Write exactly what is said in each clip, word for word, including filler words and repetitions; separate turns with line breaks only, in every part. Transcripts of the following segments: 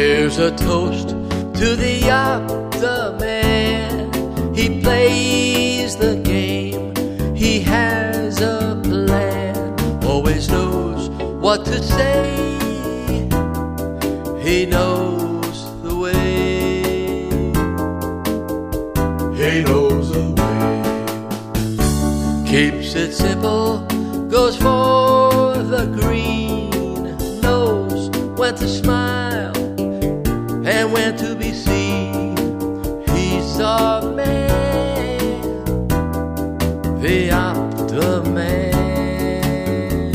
Here's a toast to the optimist. He plays the game, he has a plan, always knows what to say, he knows the way,
he knows the way.
Keeps it simple, goes for the green, knows when to smile and when to be seen. He's our man, the optimist,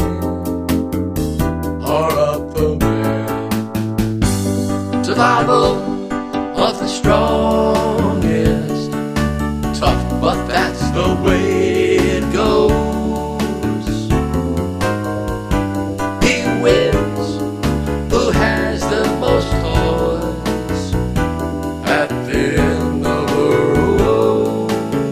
our optimist.
Survival of the strongest, tough, but that's the way it goes. He wins who has the most toys at the end of the road.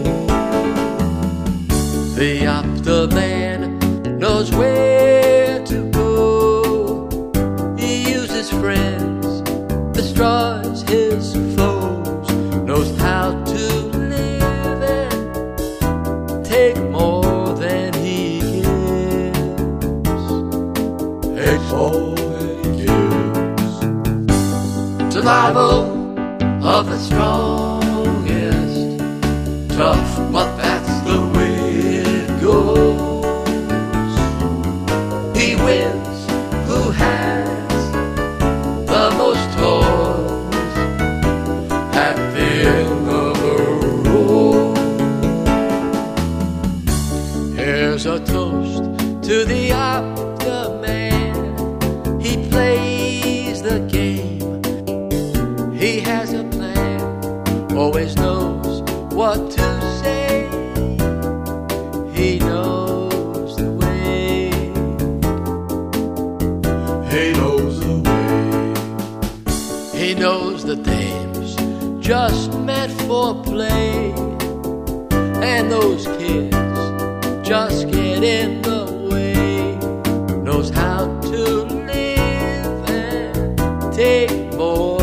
The optiman knows where to go. He uses friends, destroys his foes, knows how to live and take more than he gives.
Takes all that he gives.
Survival of the strongest, tough, but that's the way it goes. He wins who has the most toys at the end of the road. Here's a toast to the optimist. He plays the game, he has a plan, always knows what to say, he knows the way,
he knows the way.
he knows the dame's just meant for play, and those kids just get in the way, knows how to live and take more